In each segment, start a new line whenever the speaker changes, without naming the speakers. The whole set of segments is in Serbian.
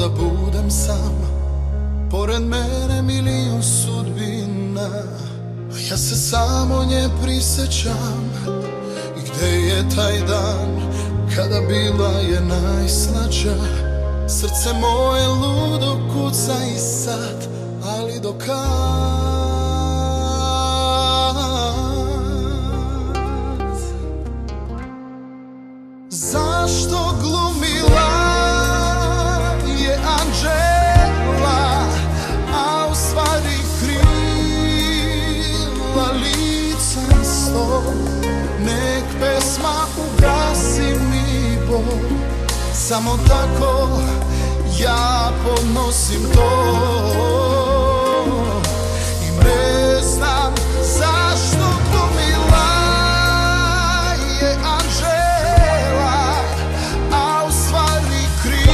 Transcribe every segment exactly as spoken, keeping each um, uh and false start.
da budem sam, pored mene milion sudbina, a ja se samo nje prisećam. I gde je taj dan kada bila je najslađa? Srce moje ludo kuca i sad, ali do kad? Zašto glumila je Anđela, a u stvari krila lica sto? Nek pesma ugasi mi bol, samo tako ja podnosim to. I ne znam zašto glumila je Anđela, a u stvari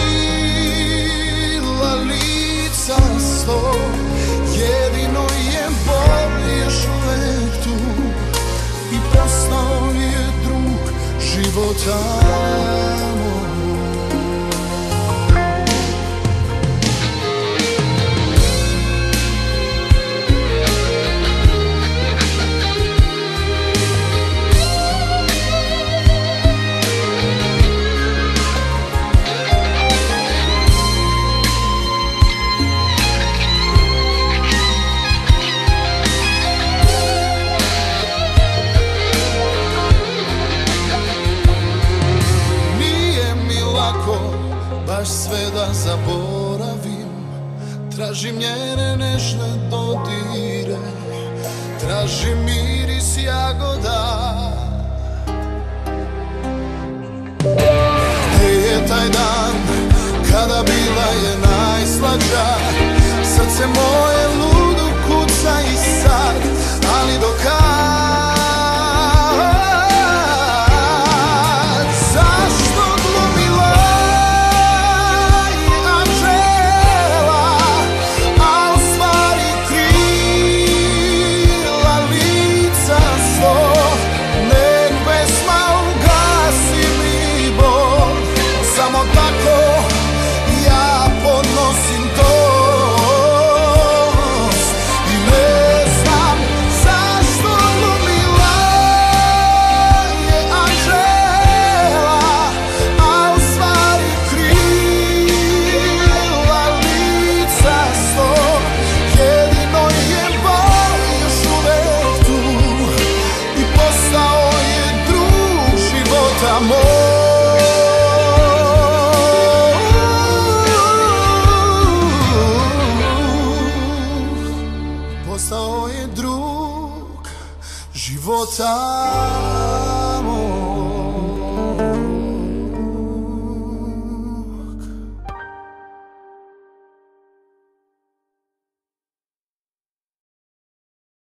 krila lica sto. Jedino je bol još uvek tu i postao je drug života moj. Baš sve da zaboravim, tražim njene nežne dodire, tražim miris jagoda. Gde je taj dan kada bila je najslađa? Srce moje ludo kuca i sad, ali do kad? Postao je drug života.